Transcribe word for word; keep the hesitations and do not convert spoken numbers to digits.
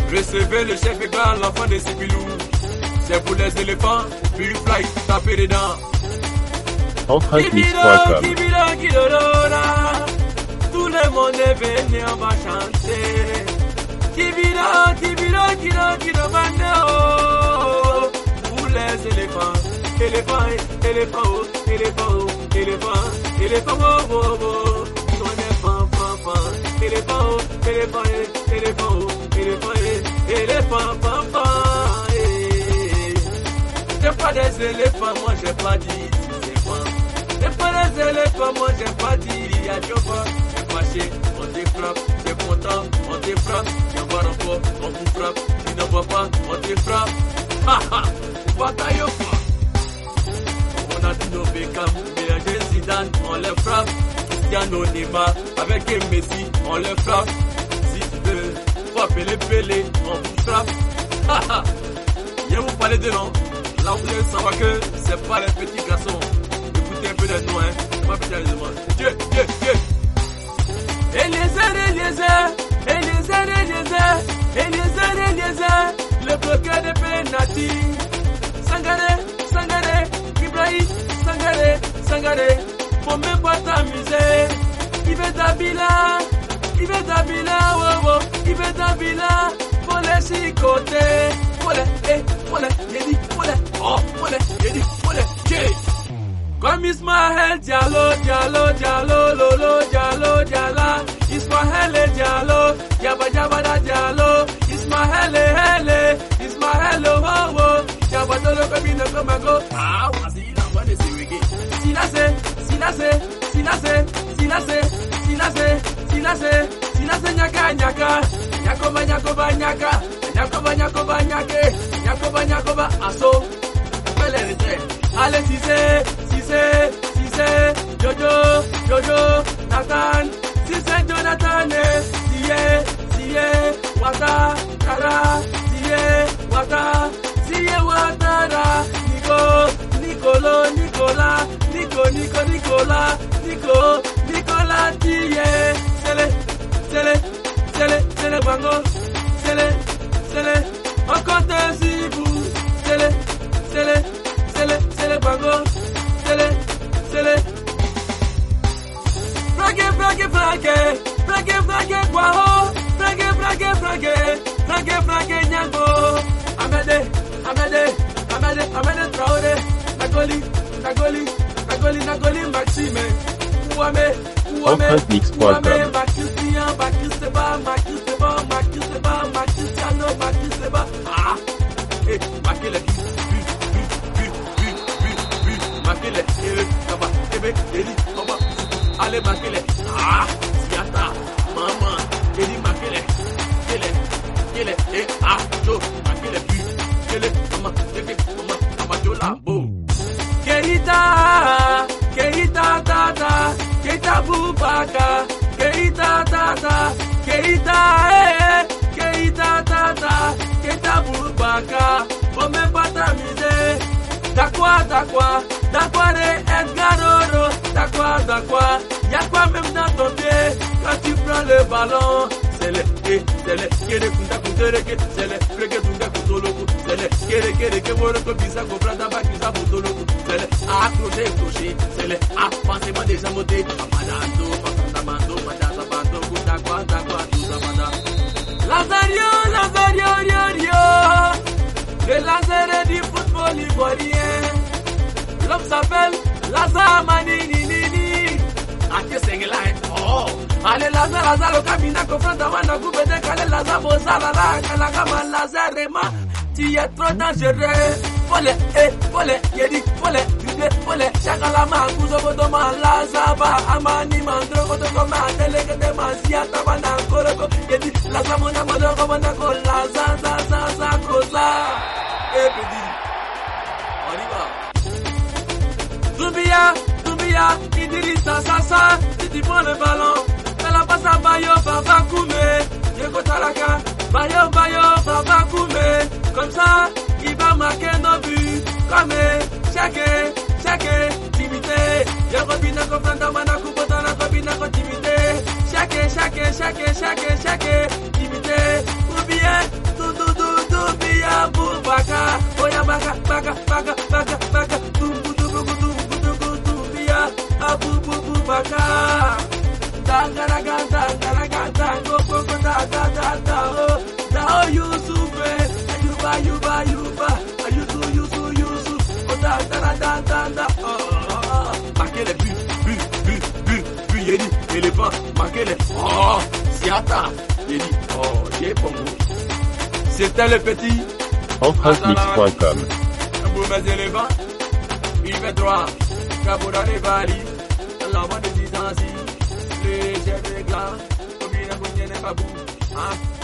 Recevez le chef et grand, l'enfant de Sipilou. C'est pour les éléphants, puis fly, tapez les dents. Entraînemix point com. Tout le monde est venu, on va chanter. Kibira, kibira, kibira, kibira, oh. Pour les éléphants, éléphants, éléphants, éléphants, éléphants, éléphants, oh, oh, oh. On est fan, fan, fan. Éléphant, éléphant, éléphant, éléphant, éléphant, fan, fan. C'est pas des éléphants, moi j'ai pas dit. C'est pas des éléphants, moi j'ai pas dit. Il y a du vent, c'est fâché, on te frappe, c'est content, on te frappe. Si on va encore, on vous frappe. Si on ne voit pas, on te frappe. Ha ha, bataille au fond. On a dit nos Beckham, mélanger Zidane, on les frappe. Cristiano Neymar, avec Messi, on les frappe. Si tu veux frapper les Pelé, on vous frappe. Ha ha, je vais vous parler de nom. Là vous devez savoir que c'est pas les petits garçons. Écoutez un peu de nous, hein. C'est pas petit à les demander. Dieu, Dieu, Dieu. Eliezer, Eliezer, Eliezer, Eliezer, Eliezer, Eliezer, le bloqueur de penalty. Sangaré, Sangaré, Ibrahim, Sangaré, Sangaré, faut même pas t'amuser. Il veut Dabila, il veut Dabila, oh oh, il veut Dabila, faut les chicoter. Faut les, eh, faut les, j'ai dit, faut les, oh, faut les, j'ai dit, faut les, j'ai. Comme Ismaël Diallo, Diallo, Diallo, Lolo, Diallo, Diallo, Ismaël Diallo, Yaba Yaba Diallo, Ismaël Hele, Ismaël oh oh, Yaba Dolo Kabine Komago, ah, vas-y, la voix de Sirigi. Silase, Silase, Silase, Silase, Silase, Silase, Silase Nyaka Nyaka, Nyakoba Nyakoba Nyaka, Nyakoba Nyakoba Nyake, Nyakoba Nyakoba Aso, Pelerite, allez Cissé, Cissé, Cissé, Jojo, Jojo, Nathan, Cissé Jonathan, Siye, Siye, Wata, Kara, Siye, Wata, Siye, Watara, Nico, Nicolo, Nicolas, Nico, Nico, Nicolas, Nico, Nicolas, Siye, Sele, Sele, Sele, Sele, Bango, Sele, Sele, encore des zibou, Sele, Sele, Sele, Sele, Bango, Sele, Sele. Frage, frage, frage, frage, frage, guaho, frage, frage, frage, frage, frage, nyango. Amede, Amede, Amede, Amede Traoré, Nagoli, Nagoli, Nagoli, Nagoli, Maxime, Ouame, Ouame, Ouame, Macristian, Macristeba, Macristeba, Macristeba, Macristiano, Macristeba. Ah, eh, Makele, Makele, Ere, Kaba, Ebe, Eri, Kaba, allez Makele, ah, Siata, Maman, Eri Makele, Kele, Kele, eh, ah, Jo, Makele, Pu, Kele, Mama, Kele, Mama, Amajo Lambo. Keita, Keita, Tata, Keita Bubaka, Keita, Tata, Keita, eh, Keita, Tata, Keita Bubaka, faut même pas t'amuser. D'accord, d'accord, d'accord, Edgar Oro, d'accord, d'accord, y'a quoi même dans ton pied quand tu prends le ballon? C'est le, eh, c'est le, kere kunda kundereke, c'est le, frege tunga kutoloku, c'est le, kere kere ke woroko bisa comprendre ba kisa butoloku, c'est le, ah, crochet, crochet, c'est le, ah, pensez-moi déjà monté, amadando, pasandamando, madasa bando, d'accord, d'accord, tout amada. Lazario, Lazario, Rio, Rio, le Lazare du football ivoirien. L'homme s'appelle Lazare Maninini. Ake Sengelai. Oh. Allez Lazare, Lazare, le cabinet confronte Wana Goubé de Kale Lazare Bozala, la Kama Lazare Rema. Tu es trop dangereux. Fole, eh, fole, yedi, fole, yude, fole, Shakalama, Kuzo Bodoma, Lazaba, Amani, Mandro, Kotokoma, Delegate, Masia, Tabana, Koroko, yedi, Lazamona, Modoko, Monako, Lazaza, Zaza, Koza. Eh, petit. On y va. Zumbia, Zumbia, Idrissa, Sasa, si tu prends le ballon, fais la passe à Bayo, Baba Koumé, Yoko Taraka, Bayo, Bayo, Baba Koumé, comme ça, il va marquer nos buts, comme chaque, chaque, timité, Yoko Bina, Kofranda, Manakou, Botana, Kobina, timité, chaque, chaque, chaque, chaque, chaque, timité, ou bien, baka, oya baka, baka, baka, baka, baka, tumbu, tumbu, tumbu, tumbu, tumbia, abu, bu, bu, baka. Tangaraga, tangaraga, tango, koko, ta, ta, ta, ta, oh. Ta, oh, Yusuf, eh. Ayuba, ayuba, ayuba. Ayusu, yusu, yusu. Oh, ta, ta, ta, ta, ta, ta, oh, oh, oh. Marquez les buts, buts, buts, buts, buts, Yedi, éléphant, marquez les, oh, Siata, Yedi, oh, j'ai pour vous. C'était le petit. EntraceMix point com. Boumez éléphant, il fait droit. Kaboura les valis, la voix des itansi. Les chefs de glace, combien de n'est pas bout, hein.